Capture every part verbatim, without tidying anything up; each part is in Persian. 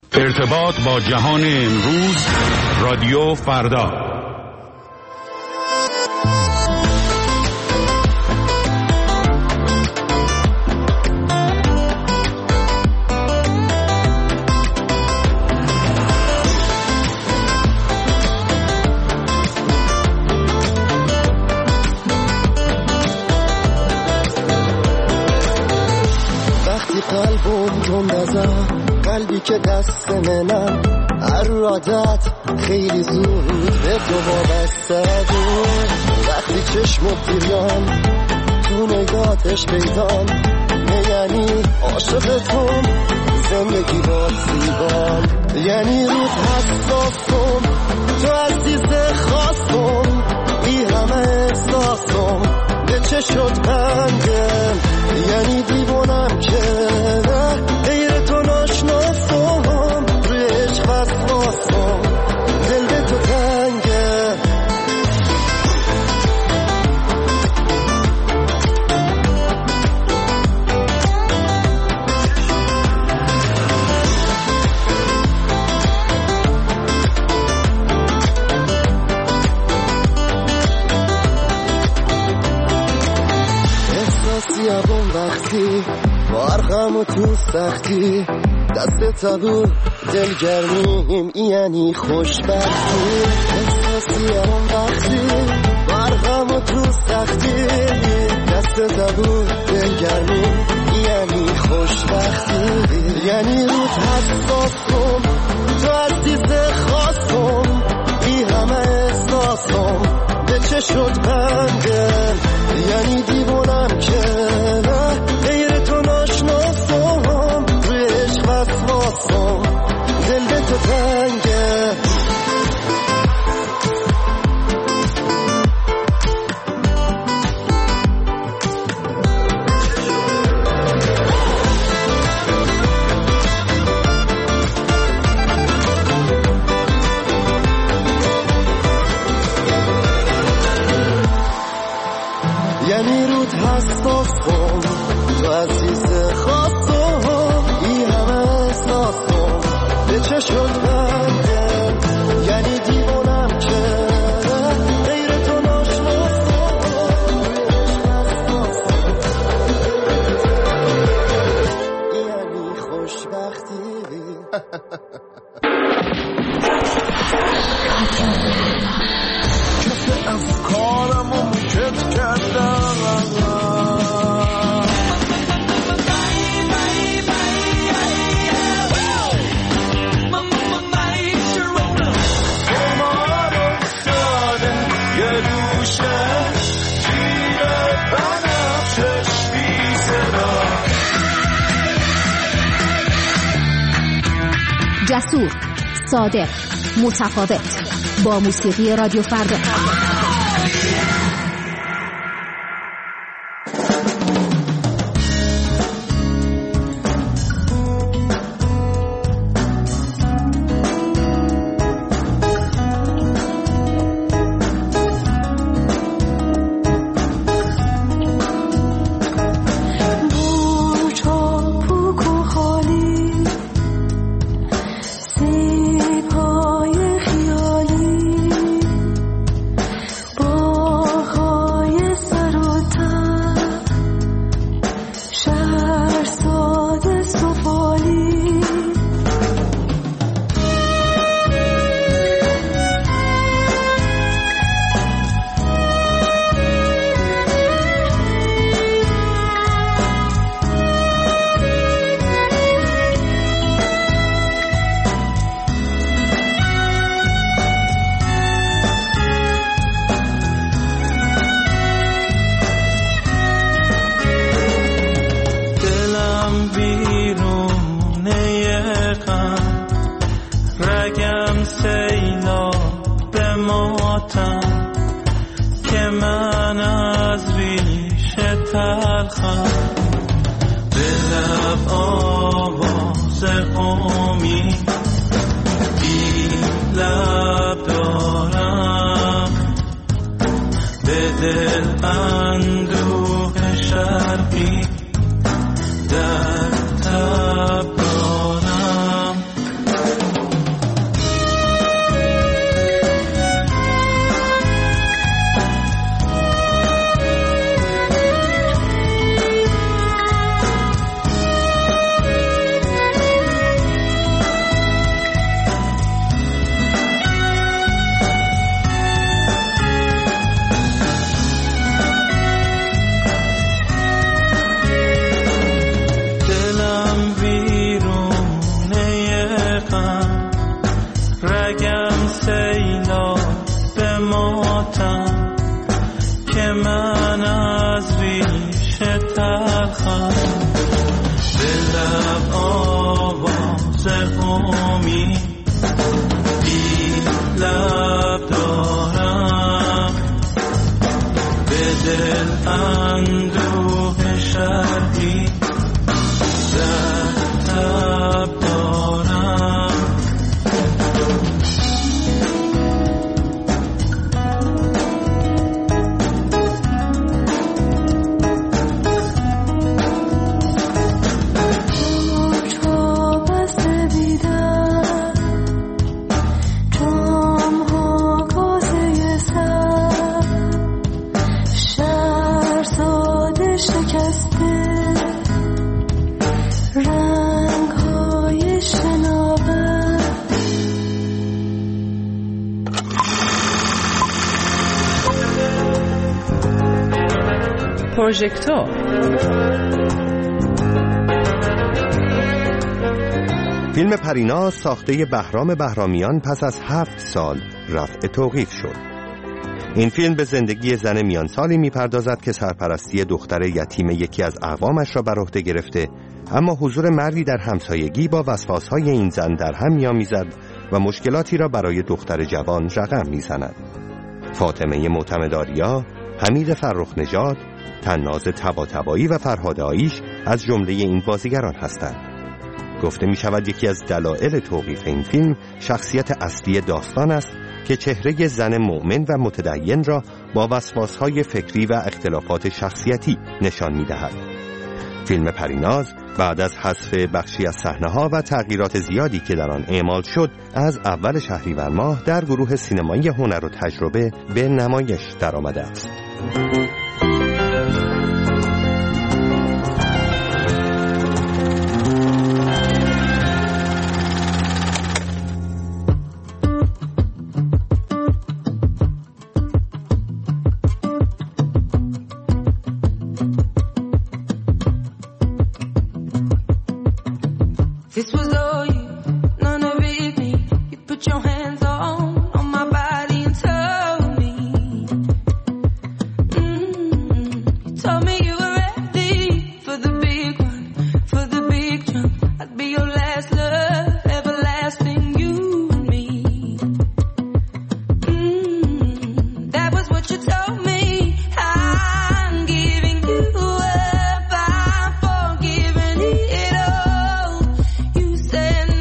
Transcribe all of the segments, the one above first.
ارتباط با جهان امروز، رادیو فردا. وقتی قلبم تند ازم، قلبی که دست منم، هر عادت خیلی زود به تو وابسته بود. وقتی چشمت دیدم تو نگاتش پیدام، یعنی عاشقتم، زندگی باد زیبام، یعنی رود حساسم، تو عزیز خواستم، بی همه احساسم به چه شد بندم، یعنی دیوانم که غیر تو ناشناسم، روی عشق وسواسم، دل به تو تنگه. احساسیم وقتی بارغم و تو سختی، دست تبو دلگرمیم یعنی خوشبختی. احساسیم وقتی بارغم و تو سختی، دست تبو دلگرمیم یعنی خوشبختی، یعنی رود حساسم، تو عزیز خواستم، بی همه احساسم به چه شد بندم، یعنی دیوانم که غیر تو ناشناسم، روی عشق وسواسم، دل به تو تنگه. یعنی رود حساسم، تو عزیز خواستم، بی همه احساسم به چه شد بندم، یعنی دیوانم که غیر تو ناشناسم، یعنی خوشبختی. کسی از کارم و میکت کردم، جسور، صادق، متفاوت، با موسیقی رادیو فردا. دل اندوه شرقی در تب دارم. به لب آواز امید بی لب دارم، به دل اندوه شرحی زد تب دارم. پروژکتور فیلم پریناز ساخته بهرام بهرامیان پس از هفت سال رفع توقیف شد. این فیلم به زندگی زن میان سالی میپردازد که سرپرستی دختر یتیم یکی از اقوامش را بر عهده گرفته، اما حضور مردی در همسایگی با وسواسهای این زن در هم می‌آمیزد و مشکلاتی را برای دختر جوان رقم میزند. فاطمه معتمدآریا، حمید فرخ نژاد، طناز طباطبایی و فرهاد آیش از جمله این بازیگران هستند. گفته می شود یکی از دلایل توقیف این فیلم شخصیت اصلی داستان است که چهره زن مؤمن و متدین را با وسواسهای فکری و اختلافات شخصیتی نشان می دهد. فیلم پریناز بعد از حذف بخشی از صحنه‌ها و تغییرات زیادی که در آن اعمال شد، از اول شهریور ماه در گروه سینمایی هنر و تجربه به نمایش درآمده است. This was all you, none of it me. You put your hands on, on my body and told me, mm-hmm. You told me you were ready for the big one, for the big jump. I'd be your last love, everlasting, you and me. Mm-hmm. That was what you told me. I'm giving you up, I'm forgiving it all. You said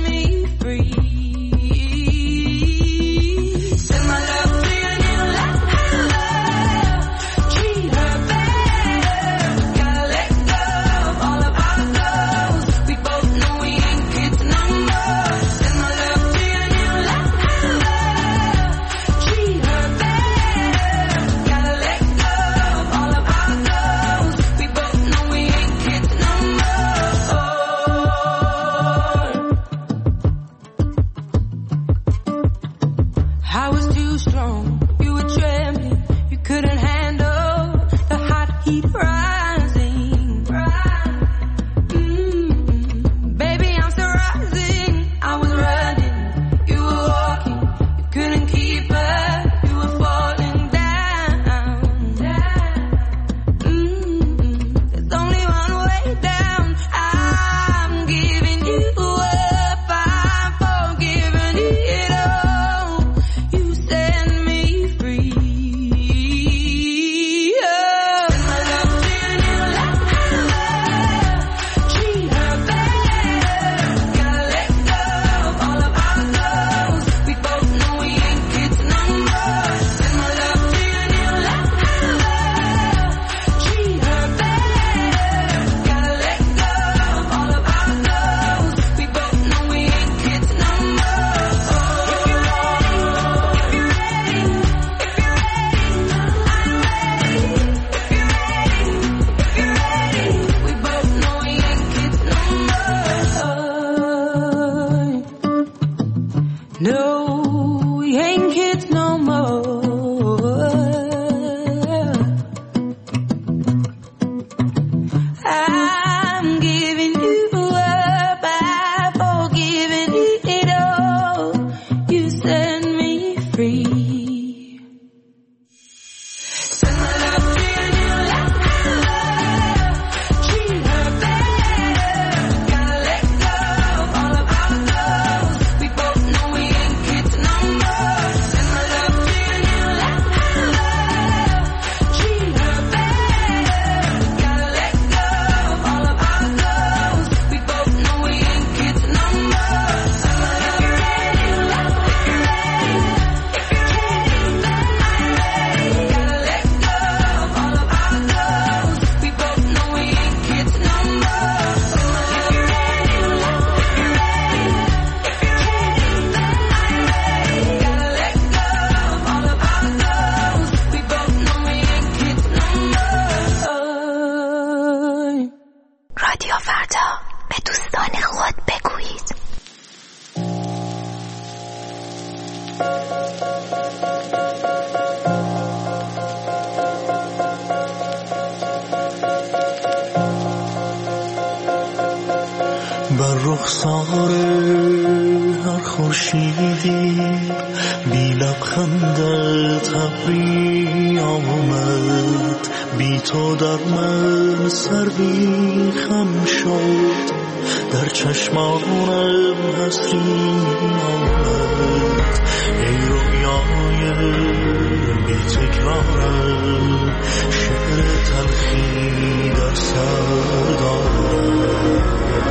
هر خورشیدی بی لبخندت ابری آمد، بی تو در من سروی خم شد، در چشمانم حسری آمد. ای رویای بی تکرارم، شعر تلخی در سر دارم.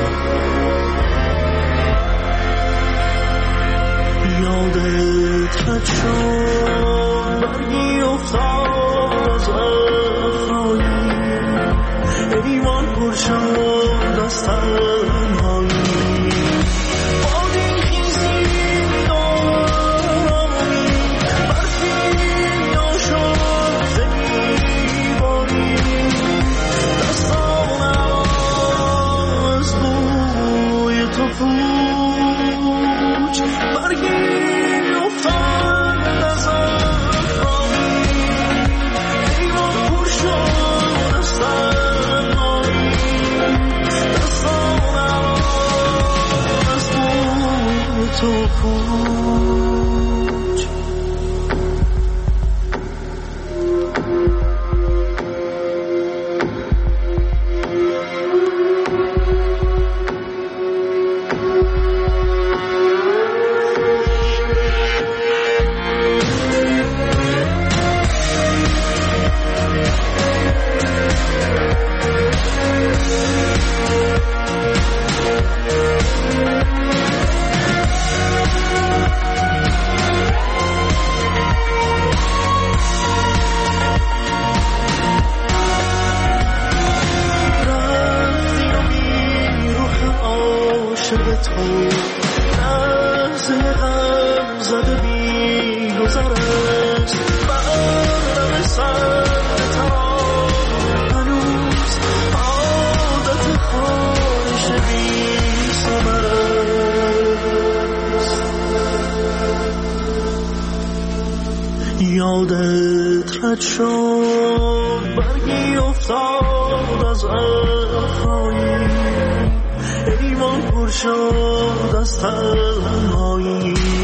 یادت رد شد برگی افتاد از افرایی، ایوان پر شد از تنهایی. بادی خیزی دارمی، برفی ناشد زنی باری، دستانم از بوی تو پوچ. برگی افتاد از افرایی، ایوان پر شد از تنهایی. دستانم از بوی تو پوچ. یادت رد شد برگی افتاد از افرایی، ایوان پر شد از تنهایی.